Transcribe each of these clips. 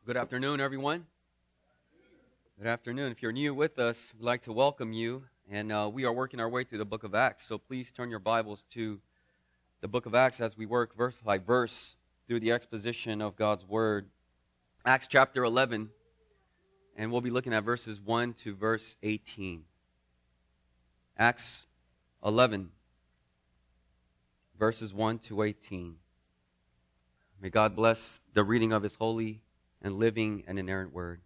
Good afternoon, everyone. Good afternoon. If you're new with us, we'd like to welcome you. And we are working our way through the book of Acts. So please turn your Bibles to the book of Acts as we work verse by verse through the exposition of God's Word. Acts chapter 11, and we'll be looking at verses 1 to verse 18. Acts 11, verses 1 to 18. May God bless the reading of His holy and living and inerrant word.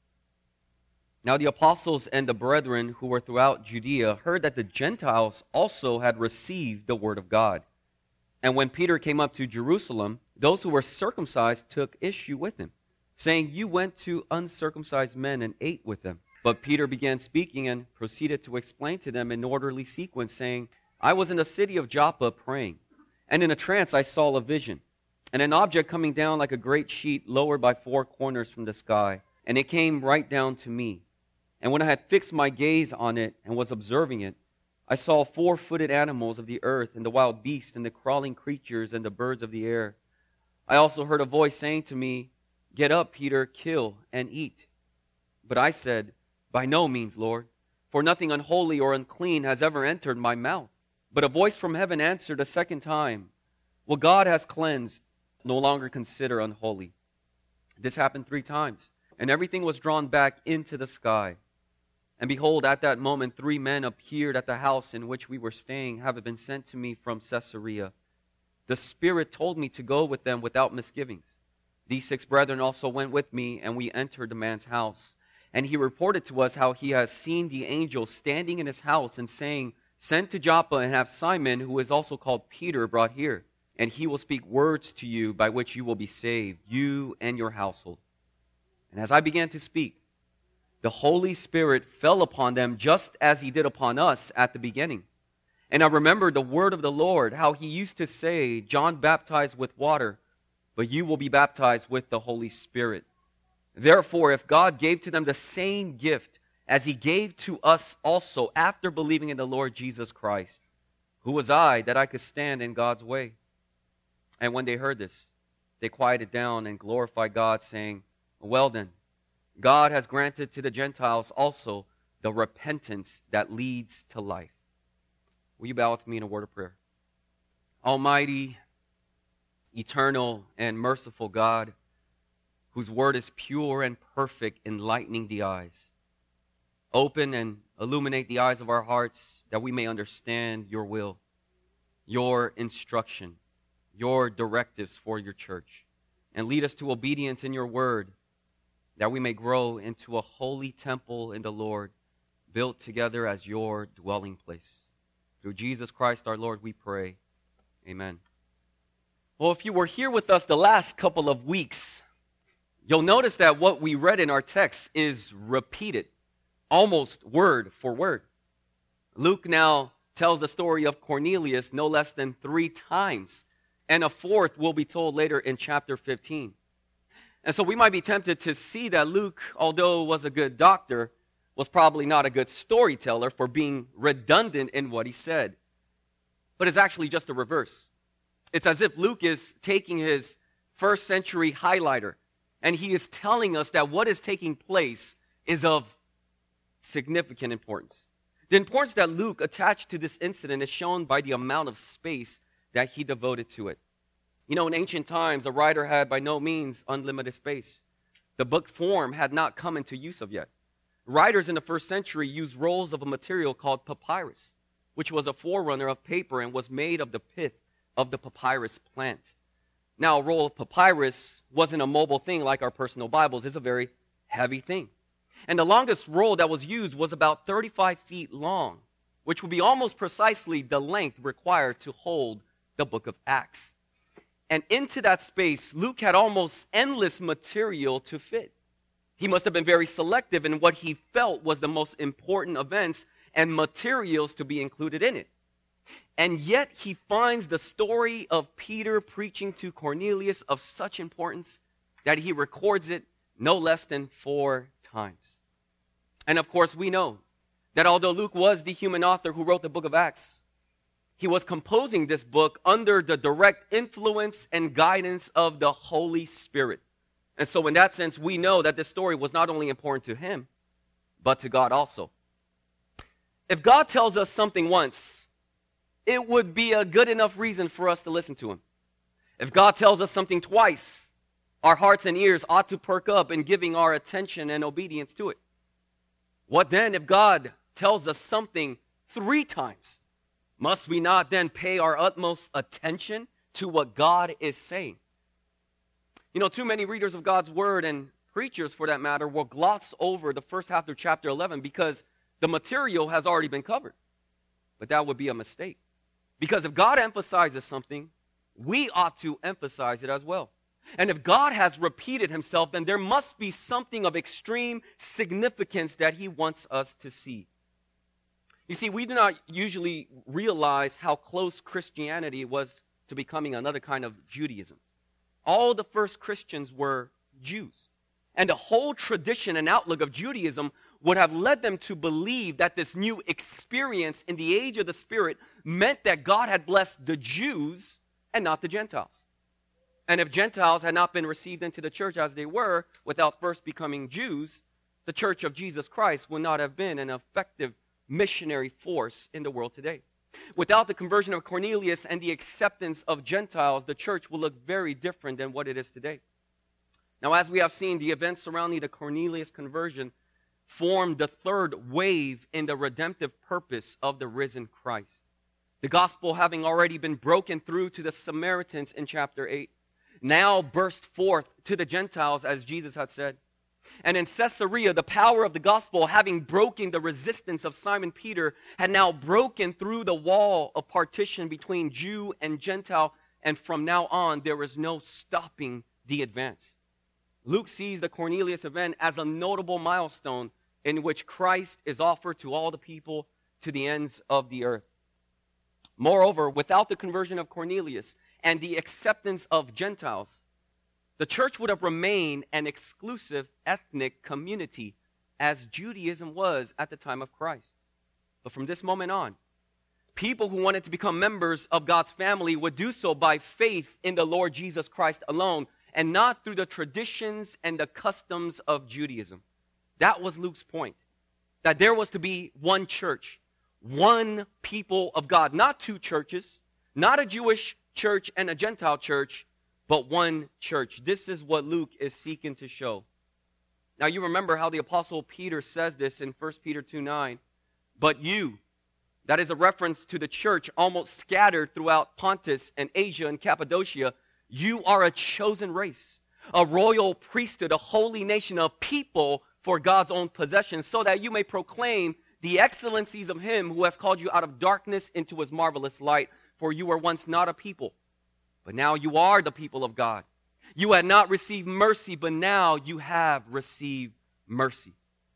Now the apostles and the brethren who were throughout Judea heard that the Gentiles also had received the word of God. And when Peter came up to Jerusalem, those who were circumcised took issue with him, saying, "You went to uncircumcised men and ate with them." But Peter began speaking and proceeded to explain to them in orderly sequence, saying, "I was in the city of Joppa praying, and in a trance I saw a vision, and an object coming down like a great sheet lowered by four corners from the sky, and it came right down to me. And when I had fixed my gaze on it and was observing it, I saw four-footed animals of the earth, and the wild beasts, and the crawling creatures, and the birds of the air. I also heard a voice saying to me, 'Get up, Peter, kill and eat.' But I said, 'By no means, Lord, for nothing unholy or unclean has ever entered my mouth.' But a voice from heaven answered a second time, 'What God has cleansed, no longer consider unholy.' This happened 3 times, and everything was drawn back into the sky. And behold, at that moment 3 men appeared at the house in which we were staying, having been sent to me from Caesarea. The Spirit told me to go with them without misgivings. These 6 brethren also went with me, and we entered the man's house. And he reported to us how he has seen the angel standing in his house and saying, 'Send to Joppa and have Simon, who is also called Peter, brought here. And he will speak words to you by which you will be saved, you and your household.' And as I began to speak, the Holy Spirit fell upon them just as He did upon us at the beginning. And I remembered the word of the Lord, how He used to say, 'John baptized with water, but you will be baptized with the Holy Spirit.' Therefore, if God gave to them the same gift as He gave to us also after believing in the Lord Jesus Christ, who was I that I could stand in God's way?" And when they heard this, they quieted down and glorified God, saying, "Well then, God has granted to the Gentiles also the repentance that leads to life." Will you bow with me in a word of prayer? Almighty, eternal, and merciful God, whose word is pure and perfect, enlightening the eyes, open and illuminate the eyes of our hearts that we may understand your will, your instruction, your directives for your church, and lead us to obedience in your word, that we may grow into a holy temple in the Lord, built together as your dwelling place. Through Jesus Christ our Lord we pray. Amen. Well, if you were here with us the last couple of weeks, you'll notice that what we read in our text is repeated, almost word for word. Luke now tells the story of Cornelius no less than 3 times. And a 4th will be told later in chapter 15. And so we might be tempted to see that Luke, although was a good doctor, was probably not a good storyteller for being redundant in what he said. But it's actually just the reverse. It's as if Luke is taking his 1st century highlighter, and he is telling us that what is taking place is of significant importance. The importance that Luke attached to this incident is shown by the amount of space that he devoted to it. You know, in ancient times, a writer had by no means unlimited space. The book form had not come into use of yet. Writers in the 1st century used rolls of a material called papyrus, which was a forerunner of paper and was made of the pith of the papyrus plant. Now, a roll of papyrus wasn't a mobile thing like our personal Bibles. It's a very heavy thing. And the longest roll that was used was about 35 feet long, which would be almost precisely the length required to hold the book of Acts. And into that space, Luke had almost endless material to fit. He must have been very selective in what he felt was the most important events and materials to be included in it. And yet he finds the story of Peter preaching to Cornelius of such importance that he records it no less than 4 times. And of course we know that although Luke was the human author who wrote the book of Acts, he was composing this book under the direct influence and guidance of the Holy Spirit. And so in that sense, we know that this story was not only important to him, but to God also. If God tells us something once, it would be a good enough reason for us to listen to him. If God tells us something twice, our hearts and ears ought to perk up in giving our attention and obedience to it. What then if God tells us something 3 times? Must we not then pay our utmost attention to what God is saying? You know, too many readers of God's word, and preachers for that matter, will gloss over the first half of chapter 11 because the material has already been covered. But that would be a mistake. Because if God emphasizes something, we ought to emphasize it as well. And if God has repeated himself, then there must be something of extreme significance that he wants us to see. You see, we do not usually realize how close Christianity was to becoming another kind of Judaism. All the first Christians were Jews. And the whole tradition and outlook of Judaism would have led them to believe that this new experience in the age of the Spirit meant that God had blessed the Jews and not the Gentiles. And if Gentiles had not been received into the church as they were, without first becoming Jews, the church of Jesus Christ would not have been an effective missionary force in the world today. Without the conversion of Cornelius and the acceptance of Gentiles, the church will look very different than what it is today. Now, as we have seen, the events surrounding the Cornelius conversion formed the third wave in the redemptive purpose of the risen Christ. The gospel, having already been broken through to the Samaritans in chapter 8, now burst forth to the Gentiles, as Jesus had said. And in Caesarea, the power of the gospel, having broken the resistance of Simon Peter, had now broken through the wall of partition between Jew and Gentile, and from now on, there is no stopping the advance. Luke sees the Cornelius event as a notable milestone in which Christ is offered to all the people to the ends of the earth. Moreover, without the conversion of Cornelius and the acceptance of Gentiles, the church would have remained an exclusive ethnic community as Judaism was at the time of Christ. But from this moment on, people who wanted to become members of God's family would do so by faith in the Lord Jesus Christ alone and not through the traditions and the customs of Judaism. That was Luke's point, that there was to be one church, one people of God, not 2 churches, not a Jewish church and a Gentile church, but one church. This is what Luke is seeking to show. Now you remember how the Apostle Peter says this in 1 Peter 2:9. But you, that is a reference to the church almost scattered throughout Pontus and Asia and Cappadocia, you are a chosen race, a royal priesthood, a holy nation, a people for God's own possession, so that you may proclaim the excellencies of him who has called you out of darkness into his marvelous light. For you were once not a people, but now you are the people of God. You had not received mercy, but now you have received mercy.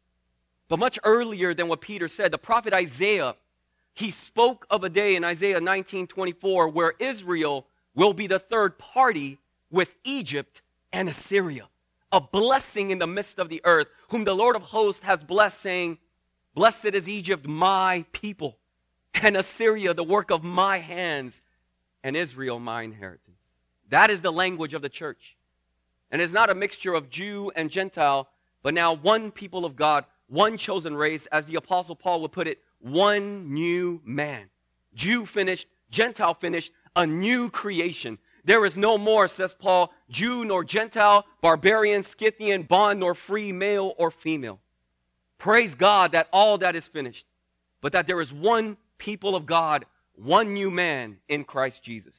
But much earlier than what Peter said, the prophet Isaiah, he spoke of a day in Isaiah 19:24 where Israel will be the third party with Egypt and Assyria, a blessing in the midst of the earth, whom the Lord of hosts has blessed, saying, blessed is Egypt, my people, and Assyria, the work of my hands, and Israel, my inheritance. That is the language of the church. And it's not a mixture of Jew and Gentile, but now one people of God, one chosen race, as the Apostle Paul would put it, one new man. Jew finished, Gentile finished, a new creation. There is no more, says Paul, Jew nor Gentile, barbarian, Scythian, bond nor free, male or female. Praise God that all that is finished, but that there is one people of God, one new man in Christ Jesus.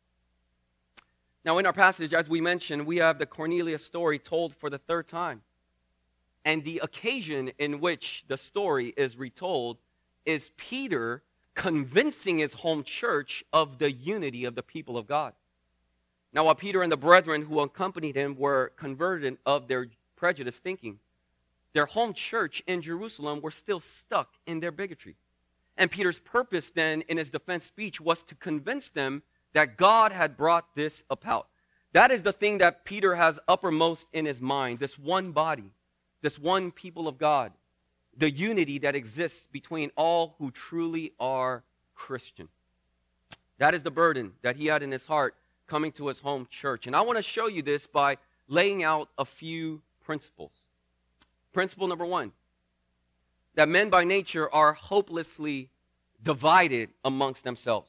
Now in our passage, as we mentioned, we have the Cornelius story told for the 3rd time. And the occasion in which the story is retold is Peter convincing his home church of the unity of the people of God. Now while Peter and the brethren who accompanied him were converted of their prejudiced thinking, their home church in Jerusalem were still stuck in their bigotry. And Peter's purpose then in his defense speech was to convince them that God had brought this about. That is the thing that Peter has uppermost in his mind, this one body, this one people of God, the unity that exists between all who truly are Christian. That is the burden that he had in his heart coming to his home church. And I want to show you this by laying out a few principles. Principle number one, that men by nature are hopelessly divided amongst themselves.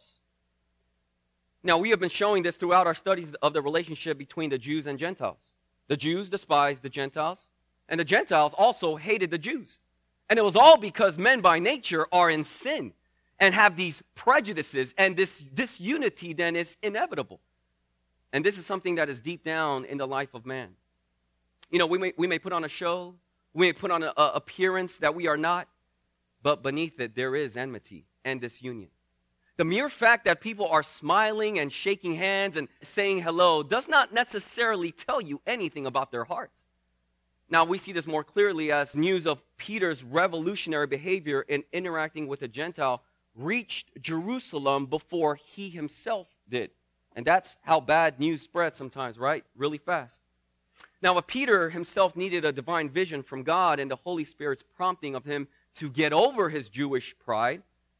Now, we have been showing this throughout our studies of the relationship between the Jews and Gentiles. The Jews despised the Gentiles, and the Gentiles also hated the Jews. And it was all because men by nature are in sin and have these prejudices, and this disunity then is inevitable. And this is something that is deep down in the life of man. You know, we may put on a show, we may put on an appearance that we are not, but beneath it there is enmity and disunion. The mere fact that people are smiling and shaking hands and saying hello does not necessarily tell you anything about their hearts. Now, we see this more clearly as news of Peter's revolutionary behavior in interacting with a Gentile reached Jerusalem before he himself did. And that's how bad news spreads sometimes, right? Really fast. Now, if Peter himself needed a divine vision from God and the Holy Spirit's prompting of him to get over his Jewish pride,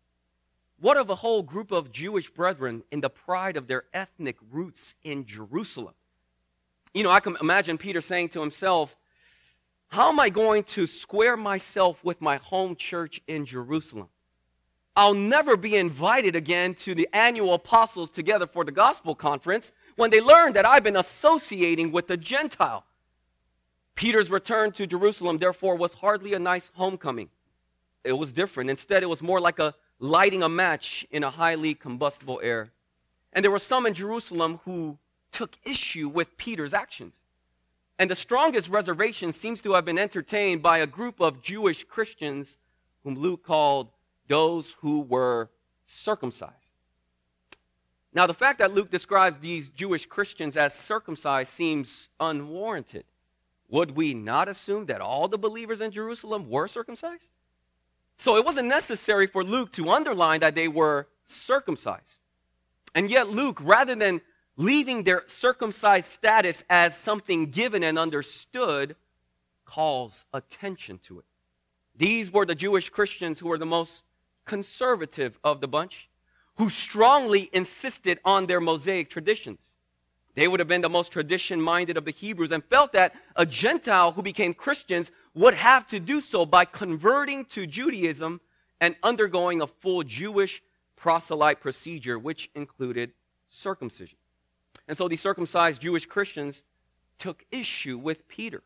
what of a whole group of Jewish brethren in the pride of their ethnic roots in Jerusalem? You know, I can imagine Peter saying to himself, how am I going to square myself with my home church in Jerusalem? I'll never be invited again to the annual Apostles Together for the Gospel Conference when they learn that I've been associating with the Gentile. Peter's return to Jerusalem, therefore, was hardly a nice homecoming. It was different. Instead, it was more like lighting a match in a highly combustible air. And there were some in Jerusalem who took issue with Peter's actions. And the strongest reservation seems to have been entertained by a group of Jewish Christians whom Luke called those who were circumcised. Now, the fact that Luke describes these Jewish Christians as circumcised seems unwarranted. Would we not assume that all the believers in Jerusalem were circumcised? So it wasn't necessary for Luke to underline that they were circumcised. And yet Luke, rather than leaving their circumcised status as something given and understood, calls attention to it. These were the Jewish Christians who were the most conservative of the bunch, who strongly insisted on their Mosaic traditions. They would have been the most tradition-minded of the Hebrews and felt that a Gentile who became Christians would have to do so by converting to Judaism and undergoing a full Jewish proselyte procedure, which included circumcision. And so these circumcised Jewish Christians took issue with Peter.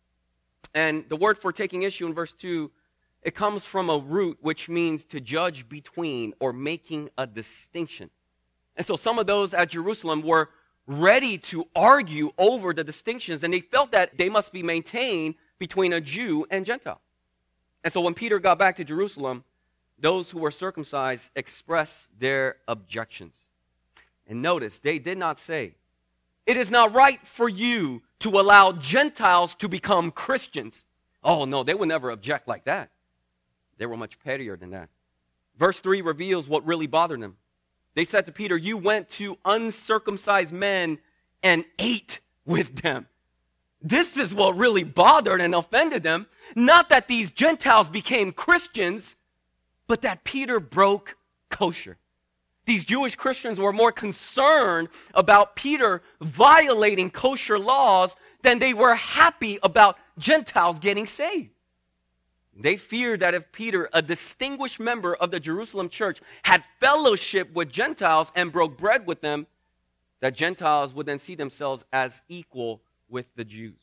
And the word for taking issue in verse 2, it comes from a root which means to judge between or making a distinction. And so some of those at Jerusalem were ready to argue over the distinctions, and they felt that they must be maintained between a Jew and Gentile. And so when Peter got back to Jerusalem, those who were circumcised expressed their objections. And notice, they did not say, it is not right for you to allow Gentiles to become Christians. Oh no, they would never object like that. They were much pettier than that. Verse 3 reveals what really bothered them. They said to Peter, you went to uncircumcised men and ate with them. This is what really bothered and offended them. Not that these Gentiles became Christians, but that Peter broke kosher. These Jewish Christians were more concerned about Peter violating kosher laws than they were happy about Gentiles getting saved. They feared that if Peter, a distinguished member of the Jerusalem church, had fellowship with Gentiles and broke bread with them, that Gentiles would then see themselves as equal with the Jews.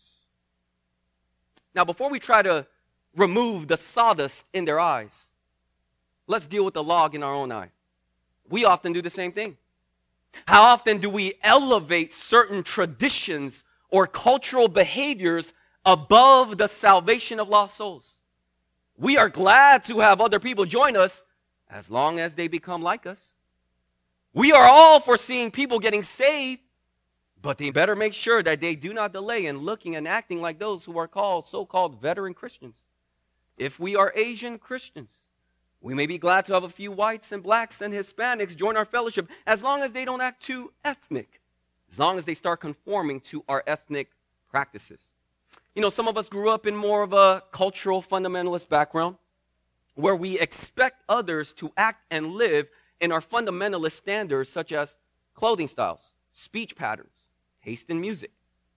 Now, before we try to remove the sawdust in their eyes, let's deal with the log in our own eye. We often do the same thing. How often do we elevate certain traditions or cultural behaviors above the salvation of lost souls? We are glad to have other people join us as long as they become like us. We are all for seeing people getting saved, but they better make sure that they do not delay in looking and acting like those who are called so-called veteran Christians. If we are Asian Christians, we may be glad to have a few whites and blacks and Hispanics join our fellowship as long as they don't act too ethnic, as long as they start conforming to our ethnic practices. You know, some of us grew up in more of a cultural fundamentalist background where we expect others to act and live in our fundamentalist standards such as clothing styles, speech patterns, taste in music.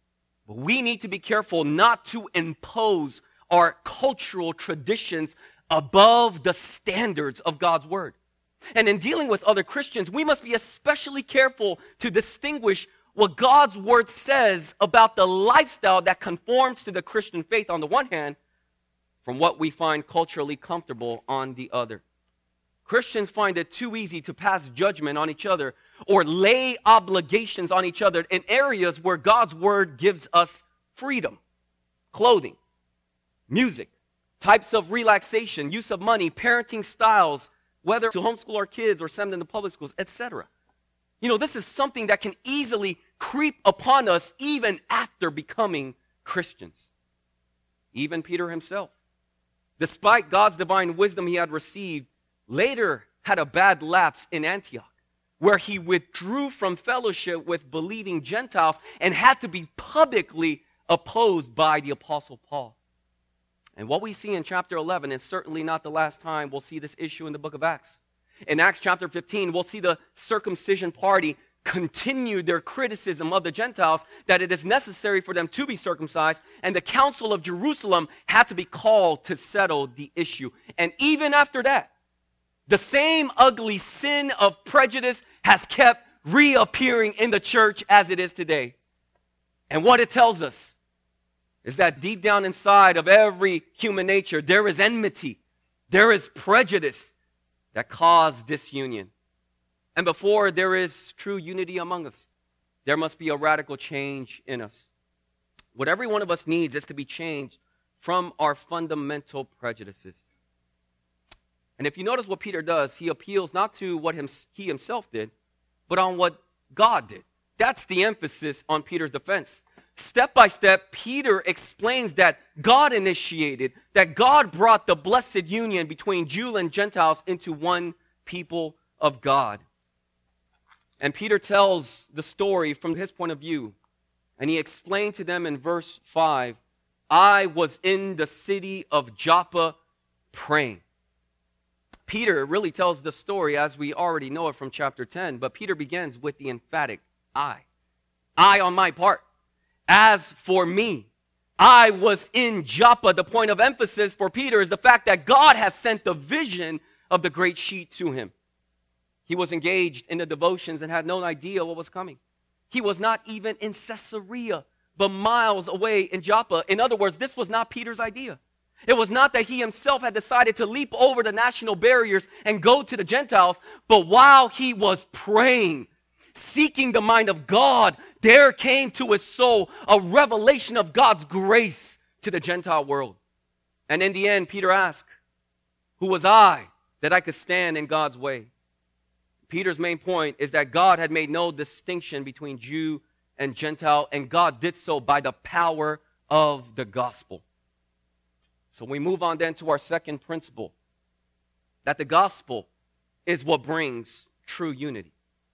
But we need to be careful not to impose our cultural traditions above the standards of God's word. And in dealing with other Christians, we must be especially careful to distinguish what God's word says about the lifestyle that conforms to the Christian faith on the one hand, from what we find culturally comfortable on the other. Christians find it too easy to pass judgment on each other or lay obligations on each other in areas where God's word gives us freedom. Clothing, music, types of relaxation, use of money, parenting styles, whether to homeschool our kids or send them to public schools, etc. You know, this is something that can easily creep upon us even after becoming Christians. Even Peter himself, despite God's divine wisdom he had received, later had a bad lapse in Antioch, where he withdrew from fellowship with believing Gentiles and had to be publicly opposed by the Apostle Paul. And what we see in chapter 11 is certainly not the last time we'll see this issue in the book of Acts. In Acts chapter 15, we'll see the circumcision party continue their criticism of the Gentiles, that it is necessary for them to be circumcised, and the Council of Jerusalem had to be called to settle the issue. And even after that, the same ugly sin of prejudice has kept reappearing in the church as it is today. And what it tells us is that deep down inside of every human nature, there is enmity, there is prejudice that cause disunion. And before there is true unity among us, there must be a radical change in us. What every one of us needs is to be changed from our fundamental prejudices. And if you notice what Peter does, he appeals not to what he himself did, but on what God did. That's the emphasis on Peter's defense. Step by step, Peter explains that God initiated, that God brought the blessed union between Jew and Gentiles into one people of God. And Peter tells the story from his point of view. And he explained to them in verse 5, I was in the city of Joppa praying. Peter really tells the story as we already know it from chapter 10, but Peter begins with the emphatic I. I on my part. As for me, I was in Joppa. The point of emphasis for Peter is the fact that God has sent the vision of the great sheet to him. He was engaged in the devotions and had no idea what was coming. He was not even in Caesarea, but miles away in Joppa. In other words, this was not Peter's idea. It was not that he himself had decided to leap over the national barriers and go to the Gentiles, but while he was praying, seeking the mind of God, there came to his soul a revelation of God's grace to the Gentile world. And in the end, Peter asked, who was I that I could stand in God's way? Peter's main point is that God had made no distinction between Jew and Gentile, and God did so by the power of the gospel. So we move on then to our second principle, that the gospel is what brings true unity.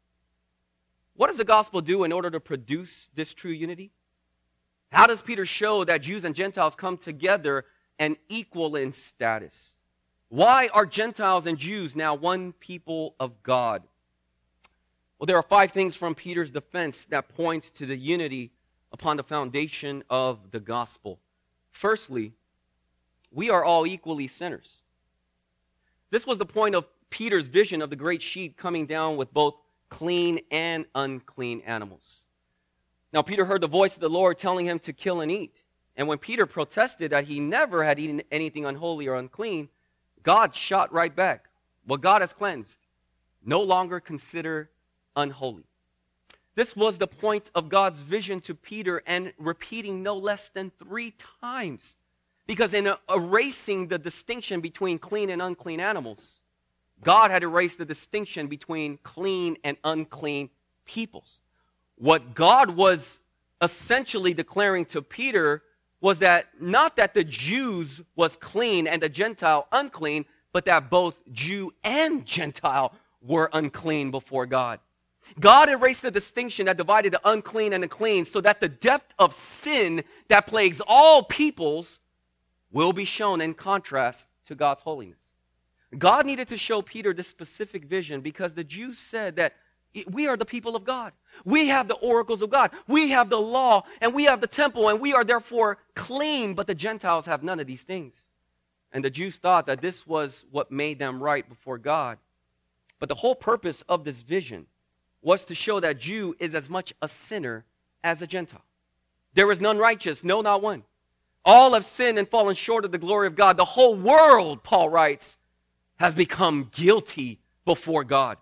What does the gospel do in order to produce this true unity? How does Peter show that Jews and Gentiles come together and equal in status? Why are Gentiles and Jews now one people of God? Well, there are 5 things from Peter's defense that point to the unity upon the foundation of the gospel. Firstly, we are all equally sinners. This was the point of Peter's vision of the great sheet coming down with both clean and unclean animals. Now, Peter heard the voice of the Lord telling him to kill and eat. And when Peter protested that he never had eaten anything unholy or unclean, God shot right back. What God has cleansed, no longer consider unholy. This was the point of God's vision to Peter, and repeating no less than 3 times. Because in erasing the distinction between clean and unclean animals, God had erased the distinction between clean and unclean peoples. What God was essentially declaring to Peter was that not that the Jews was clean and the Gentile unclean, but that both Jew and Gentile were unclean before God. God erased the distinction that divided the unclean and the clean so that the depth of sin that plagues all peoples will be shown in contrast to God's holiness. God needed to show Peter this specific vision because the Jews said that We are the people of God. We have the oracles of God. We have the law, and we have the temple, and we are therefore clean, but the Gentiles have none of these things. And the Jews thought that this was what made them right before God. But the whole purpose of this vision was to show that Jew is as much a sinner as a Gentile. There is none righteous, no, not one. All have sinned and fallen short of the glory of God. The whole world, Paul writes, has become guilty before God.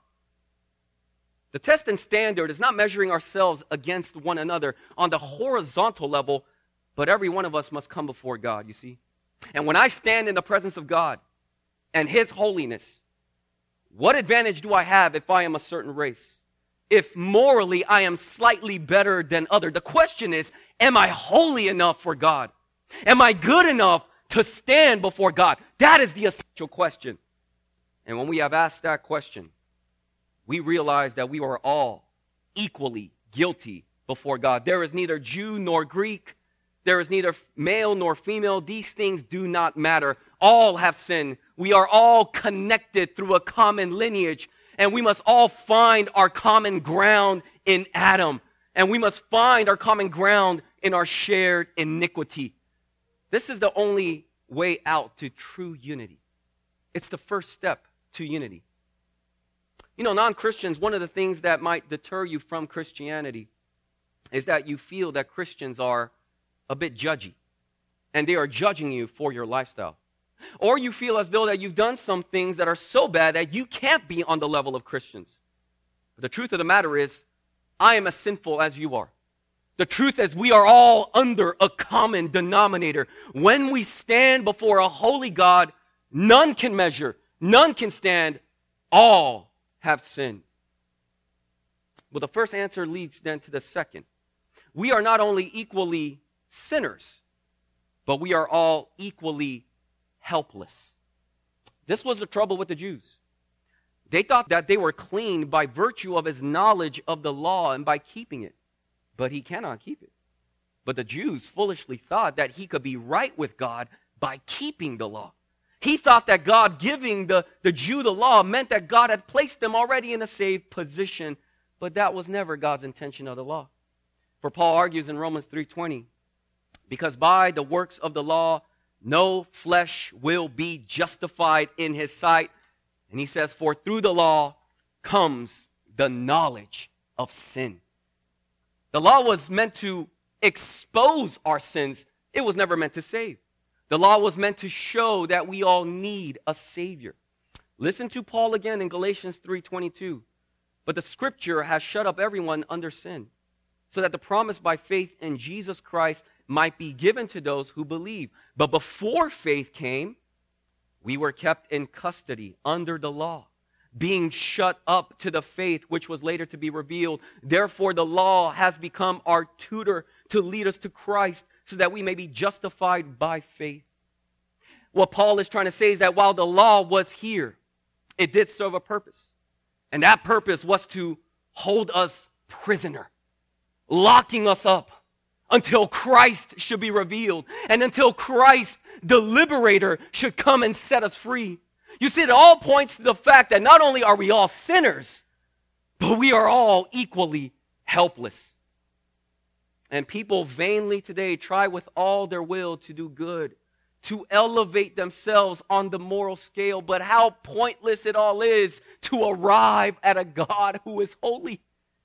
The test and standard is not measuring ourselves against one another on the horizontal level, but every one of us must come before God, you see. And when I stand in the presence of God and His holiness, what advantage do I have if I am a certain race? If morally I am slightly better than other? The question is, am I holy enough for God? Am I good enough to stand before God? That is the essential question. And when we have asked that question, we realize that we are all equally guilty before God. There is neither Jew nor Greek. There is neither male nor female. These things do not matter. All have sinned. We are all connected through a common lineage, and we must all find our common ground in Adam, and we must find our common ground in our shared iniquity. This is the only way out to true unity. It's the first step to unity. You know, non-Christians, one of the things that might deter you from Christianity is that you feel that Christians are a bit judgy, and they are judging you for your lifestyle. Or you feel as though that you've done some things that are so bad that you can't be on the level of Christians. But the truth of the matter is, I am as sinful as you are. The truth is, we are all under a common denominator. When we stand before a holy God, none can measure, none can stand, all have sinned. Well, the first answer leads then to the second. We are not only equally sinners, but we are all equally helpless. This was the trouble with the Jews. They thought that they were clean by virtue of his knowledge of the law and by keeping it. But he cannot keep it. But the Jews foolishly thought that he could be right with God by keeping the law. He thought that God giving the Jew the law meant that God had placed them already in a saved position. But that was never God's intention of the law. For Paul argues in Romans 3:20, because by the works of the law, no flesh will be justified in his sight. And he says, for through the law comes the knowledge of sin. The law was meant to expose our sins. It was never meant to save. The law was meant to show that we all need a Savior. Listen to Paul again in Galatians 3:22. But the Scripture has shut up everyone under sin, so that the promise by faith in Jesus Christ might be given to those who believe. But before faith came, we were kept in custody under the law, being shut up to the faith which was later to be revealed. Therefore, the law has become our tutor to lead us to Christ, so that we may be justified by faith. What Paul is trying to say is that while the law was here, it did serve a purpose. And that purpose was to hold us prisoner, locking us up until Christ should be revealed, and until Christ, the liberator, should come and set us free. You see, it all points to the fact that not only are we all sinners, but we are all equally helpless. And people vainly today try with all their will to do good, to elevate themselves on the moral scale, but how pointless it all is to arrive at a God who is holy.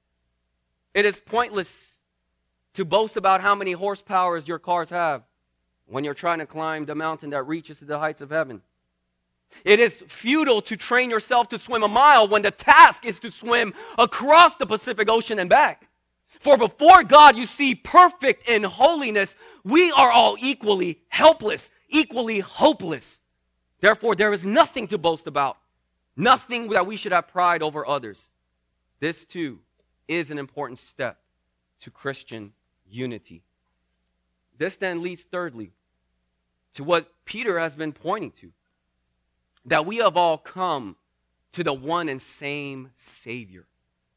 It is pointless to boast about how many horsepowers your cars have when you're trying to climb the mountain that reaches to the heights of heaven. It is futile to train yourself to swim a mile when the task is to swim across the Pacific Ocean and back. For before God, you see, perfect in holiness, we are all equally helpless, equally hopeless. Therefore, there is nothing to boast about, nothing that we should have pride over others. This, too, is an important step to Christian unity. This then leads, thirdly, to what Peter has been pointing to, that we have all come to the one and same Savior.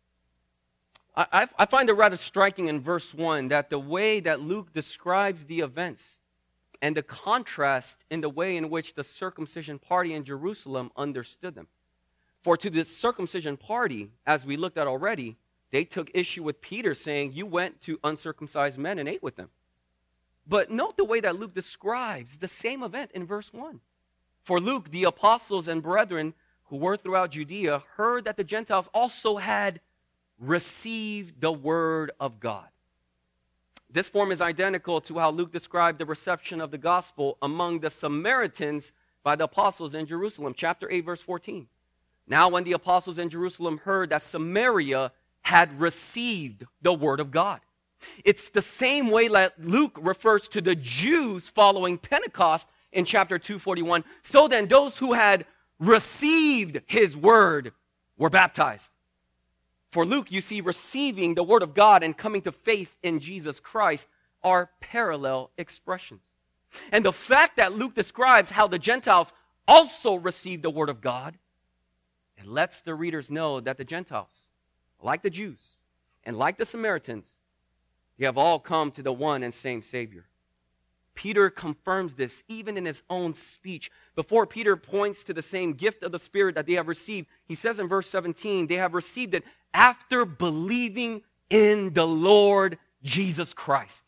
I find it rather striking in verse 1 that the way that Luke describes the events and the contrast in the way in which the circumcision party in Jerusalem understood them. For to the circumcision party, as we looked at already, they took issue with Peter saying, you went to uncircumcised men and ate with them. But note the way that Luke describes the same event in verse 1. For Luke, the apostles and brethren who were throughout Judea heard that the Gentiles also had received the word of God. This form is identical to how Luke described the reception of the gospel among the Samaritans by the apostles in Jerusalem, chapter 8, verse 14. Now when the apostles in Jerusalem heard that Samaria had received the word of God. It's the same way that Luke refers to the Jews following Pentecost in chapter 2:41. So then those who had received his word were baptized. For Luke, you see, receiving the word of God and coming to faith in Jesus Christ are parallel expressions. And the fact that Luke describes how the Gentiles also received the word of God, it lets the readers know that the Gentiles, like the Jews and like the Samaritans, they have all come to the one and same Savior. Peter confirms this even in his own speech. Before Peter points to the same gift of the Spirit that they have received, he says in verse 17, they have received it after believing in the Lord Jesus Christ.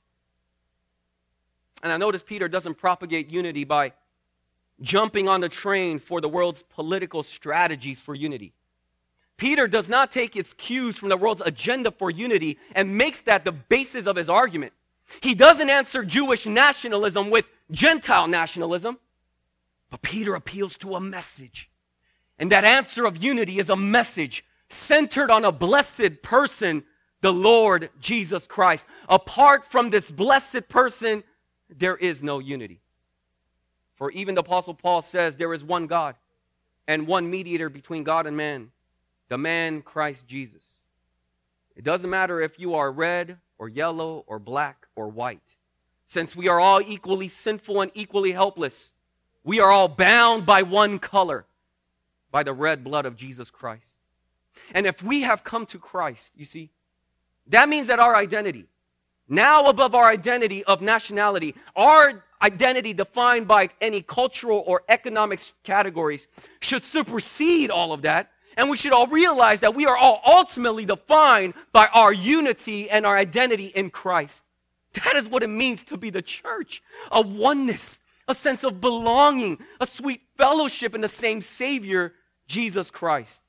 And I notice Peter doesn't propagate unity by jumping on the train for the world's political strategies for unity. Peter does not take his cues from the world's agenda for unity and makes that the basis of his argument. He doesn't answer Jewish nationalism with Gentile nationalism, but Peter appeals to a message. And that answer of unity is a message centered on a blessed person, the Lord Jesus Christ. Apart from this blessed person, there is no unity. For even the Apostle Paul says there is one God and one mediator between God and man, the man Christ Jesus. It doesn't matter if you are red or yellow or black or white. Since we are all equally sinful and equally helpless, we are all bound by one color, by the red blood of Jesus Christ. And if we have come to Christ, you see, that means that our identity, now above our identity of nationality, our identity defined by any cultural or economic categories, should supersede all of that. And we should all realize that we are all ultimately defined by our unity and our identity in Christ. That is what it means to be the church. A oneness, a sense of belonging, a sweet fellowship in the same Savior, Jesus Christ.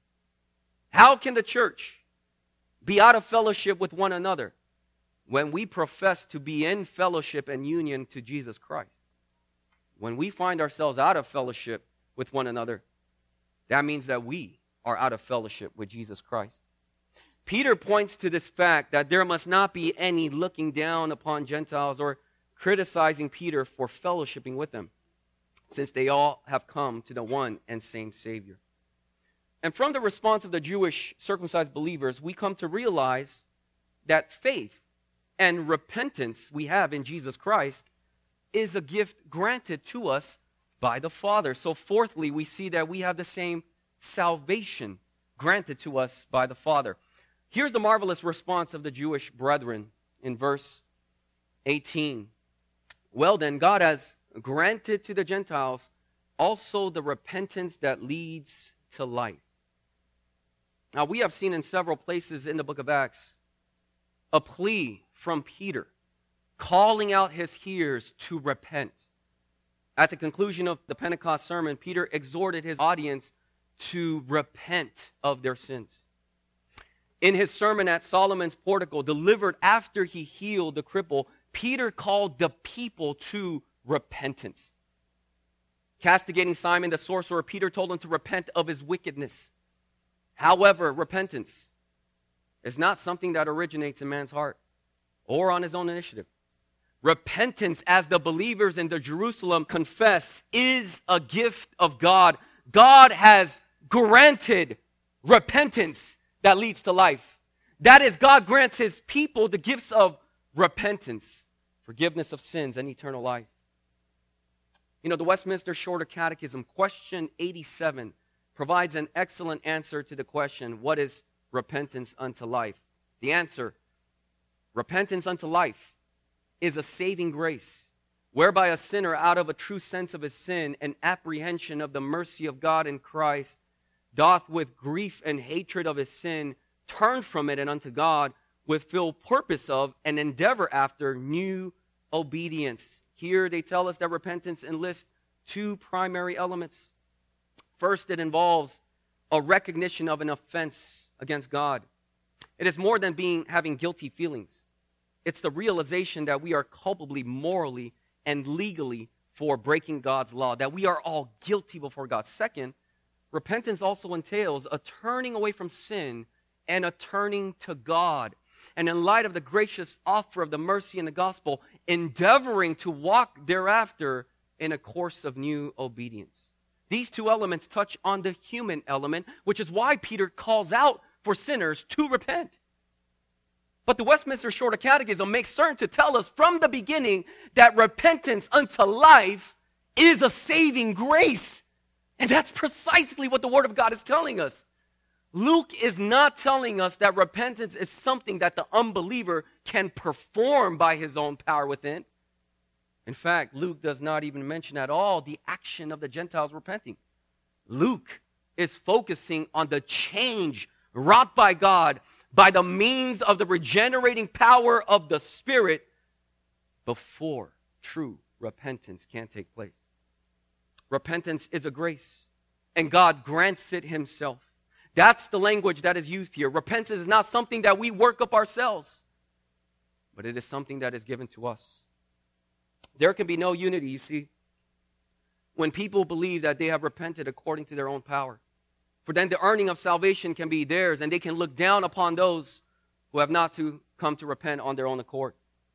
How can the church be out of fellowship with one another when we profess to be in fellowship and union to Jesus Christ? When we find ourselves out of fellowship with one another, that means that we are out of fellowship with Jesus Christ. Peter points to this fact that there must not be any looking down upon Gentiles or criticizing Peter for fellowshipping with them, since they all have come to the one and same Savior. And from the response of the Jewish circumcised believers, we come to realize that faith and repentance we have in Jesus Christ is a gift granted to us by the Father. So fourthly, we see that we have the same salvation granted to us by the Father. Here's the marvelous response of the Jewish brethren in verse 18. Well then, God has granted to the Gentiles also the repentance that leads to life. Now, we have seen in several places in the book of Acts a plea from Peter calling out his hearers to repent. At the conclusion of the Pentecost sermon, Peter exhorted his audience to repent of their sins. In his sermon at Solomon's portico, delivered after he healed the cripple, Peter called the people to repentance. Castigating Simon the sorcerer, Peter told him to repent of his wickedness. However, repentance is not something that originates in man's heart or on his own initiative. Repentance, as the believers in the Jerusalem confess, is a gift of God. God has granted repentance that leads to life. That is, God grants his people the gifts of repentance, forgiveness of sins, and eternal life. You know, the Westminster Shorter Catechism, question 87, provides an excellent answer to the question, what is repentance unto life? The answer, repentance unto life, is a saving grace, whereby a sinner, out of a true sense of his sin and apprehension of the mercy of God in Christ, doth with grief and hatred of his sin turn from it and unto God, with full purpose of and endeavor after new obedience. Here they tell us that repentance enlists two primary elements. First, it involves a recognition of an offense against God. It is more than having guilty feelings. It's the realization that we are culpably, morally, and legally for breaking God's law, that we are all guilty before God. Second, repentance also entails a turning away from sin and a turning to God. And in light of the gracious offer of the mercy and the gospel, endeavoring to walk thereafter in a course of new obedience. These two elements touch on the human element, which is why Peter calls out for sinners to repent. But the Westminster Shorter Catechism makes certain to tell us from the beginning that repentance unto life is a saving grace. And that's precisely what the Word of God is telling us. Luke is not telling us that repentance is something that the unbeliever can perform by his own power within. In fact, Luke does not even mention at all the action of the Gentiles repenting. Luke is focusing on the change wrought by God by the means of the regenerating power of the Spirit before true repentance can take place. Repentance is a grace, and God grants it himself. That's the language that is used here. Repentance is not something that we work up ourselves, but it is something that is given to us. There can be no unity, you see, when people believe that they have repented according to their own power. For then the earning of salvation can be theirs, and they can look down upon those who have not come to repent on their own accord.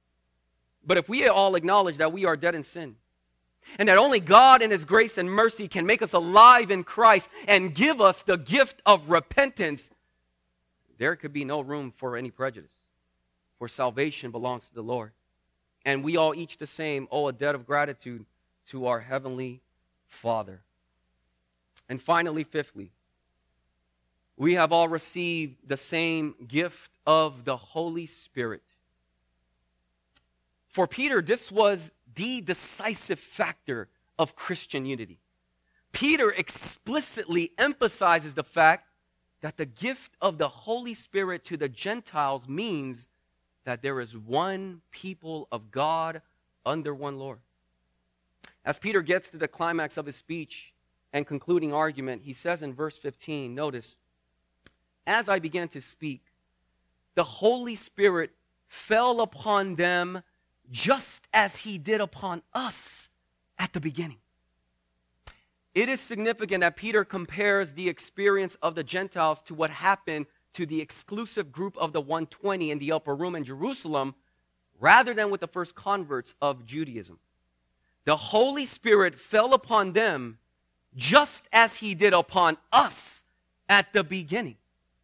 But if we all acknowledge that we are dead in sin, and that only God in his grace and mercy can make us alive in Christ and give us the gift of repentance, there could be no room for any prejudice. For salvation belongs to the Lord. And we all each the same owe a debt of gratitude to our Heavenly Father. And finally, fifthly, we have all received the same gift of the Holy Spirit. For Peter, this was the decisive factor of Christian unity. Peter explicitly emphasizes the fact that the gift of the Holy Spirit to the Gentiles means that there is one people of God under one Lord. As Peter gets to the climax of his speech and concluding argument, he says in verse 15, notice, as I began to speak, the Holy Spirit fell upon them just as he did upon us at the beginning. It is significant that Peter compares the experience of the Gentiles to what happened to the exclusive group of the 120 in the upper room in Jerusalem, rather than with the first converts of Judaism. The Holy Spirit fell upon them just as he did upon us at the beginning.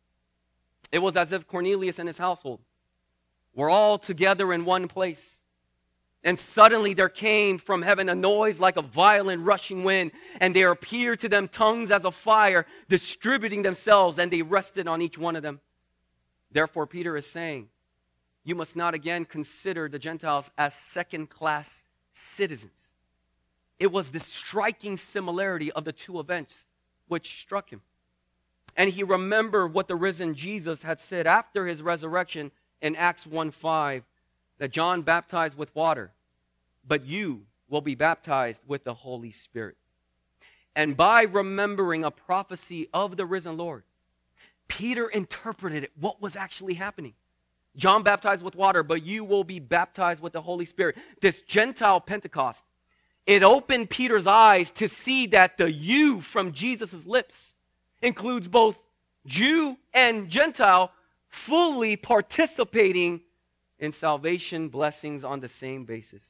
It was as if Cornelius and his household were all together in one place. And suddenly there came from heaven a noise like a violent rushing wind, and there appeared to them tongues as of fire, distributing themselves, and they rested on each one of them. Therefore, Peter is saying, you must not again consider the Gentiles as second-class citizens. It was the striking similarity of the two events which struck him. And he remembered what the risen Jesus had said after his resurrection in Acts 1:5, that John baptized with water, but you will be baptized with the Holy Spirit. And by remembering a prophecy of the risen Lord, Peter interpreted what was actually happening. John baptized with water, but you will be baptized with the Holy Spirit. This Gentile Pentecost, it opened Peter's eyes to see that the you from Jesus' lips includes both Jew and Gentile, fully participating in salvation blessings on the same basis.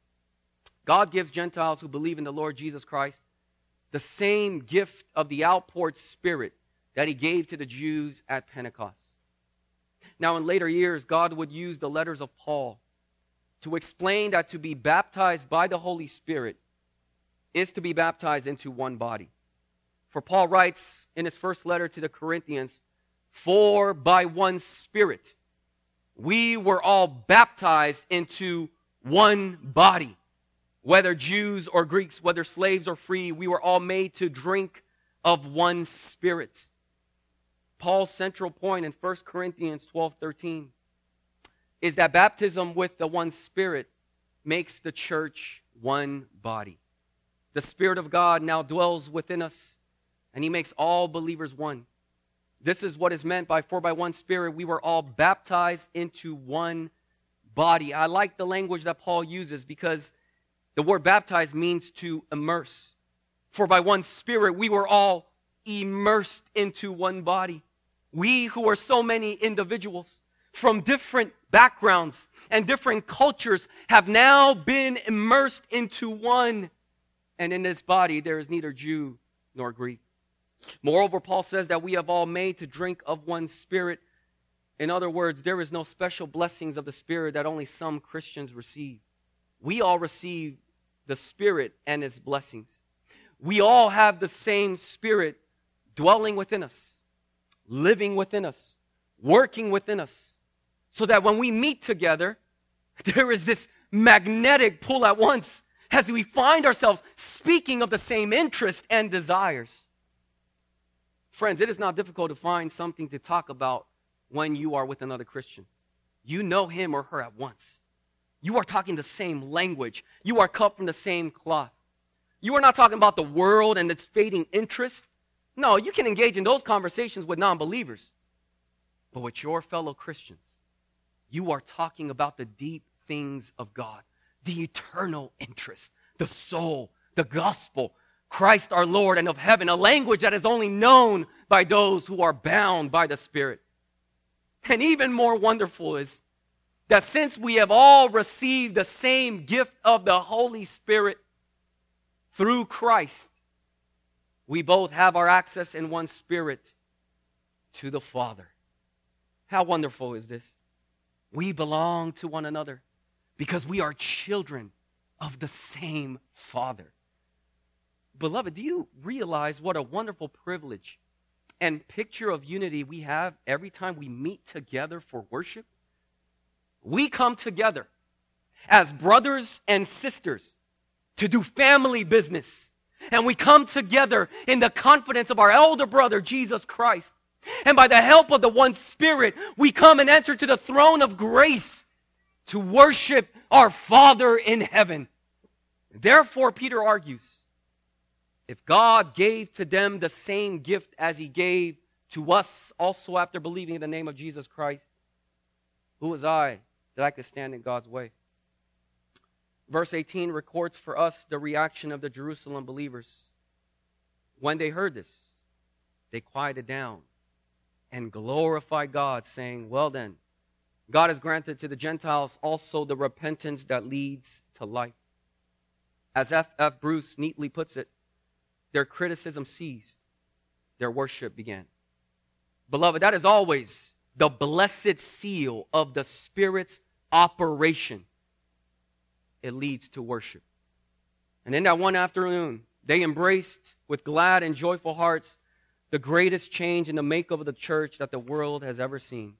God gives Gentiles who believe in the Lord Jesus Christ the same gift of the outpoured Spirit that he gave to the Jews at Pentecost. Now, in later years, God would use the letters of Paul to explain that to be baptized by the Holy Spirit is to be baptized into one body. For Paul writes in his first letter to the Corinthians, for by one Spirit we were all baptized into one body. Whether Jews or Greeks, whether slaves or free, we were all made to drink of one Spirit. Paul's central point in 1 Corinthians 12:13 is that baptism with the one Spirit makes the church one body. The Spirit of God now dwells within us, and He makes all believers one. This is what is meant by, for by one Spirit we were all baptized into one body. I like the language that Paul uses because the word baptized means to immerse. For by one Spirit we were all immersed into one body. We who are so many individuals from different backgrounds and different cultures have now been immersed into one. And in this body there is neither Jew nor Greek. Moreover, Paul says that we have all made to drink of one Spirit. In other words, there is no special blessings of the Spirit that only some Christians receive. We all receive the Spirit and His blessings. We all have the same Spirit dwelling within us, living within us, working within us, so that when we meet together, there is this magnetic pull at once as we find ourselves speaking of the same interest and desires. Friends, it is not difficult to find something to talk about when you are with another Christian. You know him or her at once. You are talking the same language. You are cut from the same cloth. You are not talking about the world and its fading interest. No, you can engage in those conversations with non-believers. But with your fellow Christians, you are talking about the deep things of God, the eternal interest, the soul, the gospel, Christ our Lord, and of heaven, a language that is only known by those who are bound by the Spirit. And even more wonderful is that since we have all received the same gift of the Holy Spirit through Christ, we both have our access in one Spirit to the Father. How wonderful is this? We belong to one another because we are children of the same Father. Beloved, do you realize what a wonderful privilege and picture of unity we have every time we meet together for worship? We come together as brothers and sisters to do family business. And we come together in the confidence of our elder brother, Jesus Christ. And by the help of the one Spirit, we come and enter to the throne of grace to worship our Father in heaven. Therefore, Peter argues, if God gave to them the same gift as He gave to us also after believing in the name of Jesus Christ, who was I that I could stand in God's way? Verse 18 records for us the reaction of the Jerusalem believers. When they heard this, they quieted down and glorified God, saying, well then, God has granted to the Gentiles also the repentance that leads to life. As F. Bruce neatly puts it, their criticism ceased, their worship began. Beloved, that is always the blessed seal of the Spirit's operation. It leads to worship. And in that one afternoon, they embraced with glad and joyful hearts the greatest change in the makeup of the church that the world has ever seen.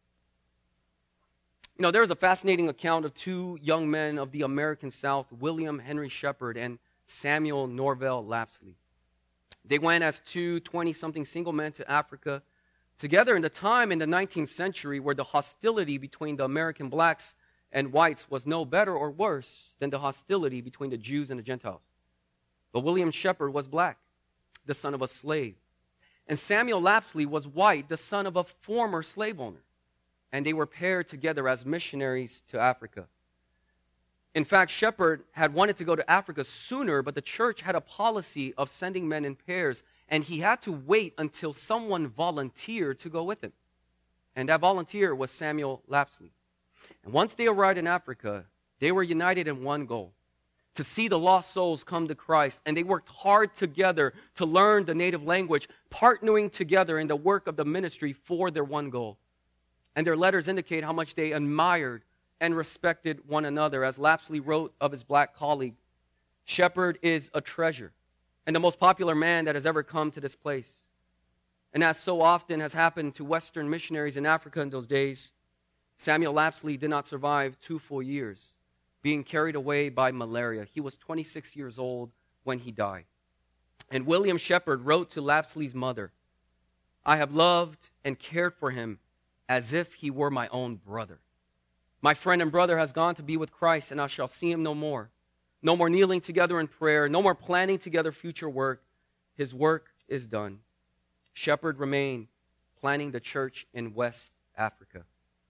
You know, there's a fascinating account of two young men of the American South, William Henry Shepherd and Samuel Norvell Lapsley. They went as two 20-something single men to Africa together in the time in the 19th century where the hostility between the American blacks and whites was no better or worse than the hostility between the Jews and the Gentiles. But William Shepherd was black, the son of a slave. And Samuel Lapsley was white, the son of a former slave owner. And they were paired together as missionaries to Africa. In fact, Shepherd had wanted to go to Africa sooner, but the church had a policy of sending men in pairs, and he had to wait until someone volunteered to go with him. And that volunteer was Samuel Lapsley. And once they arrived in Africa, they were united in one goal, to see the lost souls come to Christ. And they worked hard together to learn the native language, partnering together in the work of the ministry for their one goal. And their letters indicate how much they admired and respected one another. As Lapsley wrote of his black colleague, Shepherd is a treasure and the most popular man that has ever come to this place. And as so often has happened to Western missionaries in Africa in those days, Samuel Lapsley did not survive 2 full years, being carried away by malaria. He was 26 years old when he died. And William Shepard wrote to Lapsley's mother, "I have loved and cared for him as if he were my own brother. My friend and brother has gone to be with Christ, and I shall see him no more. No more kneeling together in prayer, no more planning together future work. His work is done." Shepard remained, planning the church in West Africa.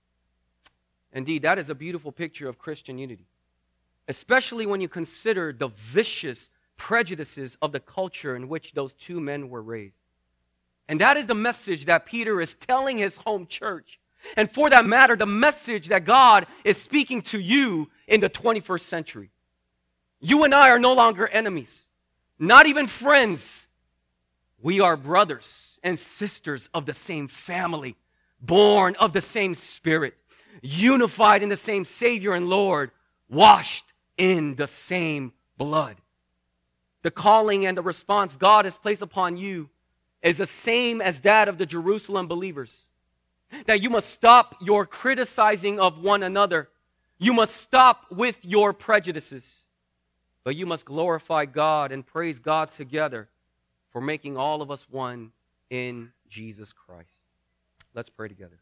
Indeed, that is a beautiful picture of Christian unity, especially when you consider the vicious prejudices of the culture in which those two men were raised. And that is the message that Peter is telling his home church. And for that matter, the message that God is speaking to you in the 21st century. You and I are no longer enemies, not even friends. We are brothers and sisters of the same family, born of the same Spirit, unified in the same Savior and Lord, washed in the same blood. The calling and the response God has placed upon you is the same as that of the Jerusalem believers. That you must stop your criticizing of one another. You must stop with your prejudices. But you must glorify God and praise God together for making all of us one in Jesus Christ. Let's pray together.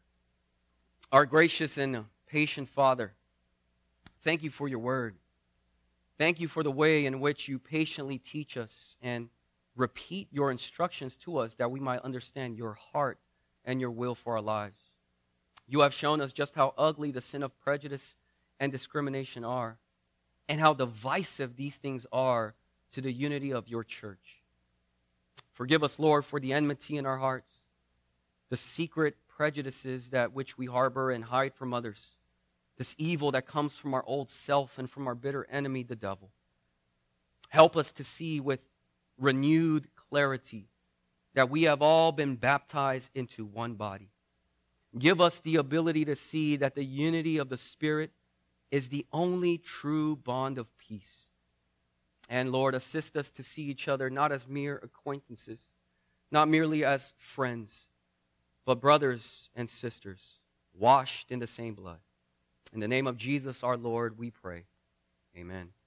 Our gracious and patient Father, thank you for your word. Thank you for the way in which you patiently teach us and repeat your instructions to us that we might understand your heart and your will for our lives. You have shown us just how ugly the sin of prejudice and discrimination are, and how divisive these things are to the unity of your church. Forgive us, Lord, for the enmity in our hearts, the secret prejudices that which we harbor and hide from others, this evil that comes from our old self and from our bitter enemy, the devil. Help us to see with renewed clarity that we have all been baptized into one body. Give us the ability to see that the unity of the Spirit is the only true bond of peace. And Lord, assist us to see each other not as mere acquaintances, not merely as friends, but brothers and sisters, washed in the same blood. In the name of Jesus our Lord, we pray. Amen.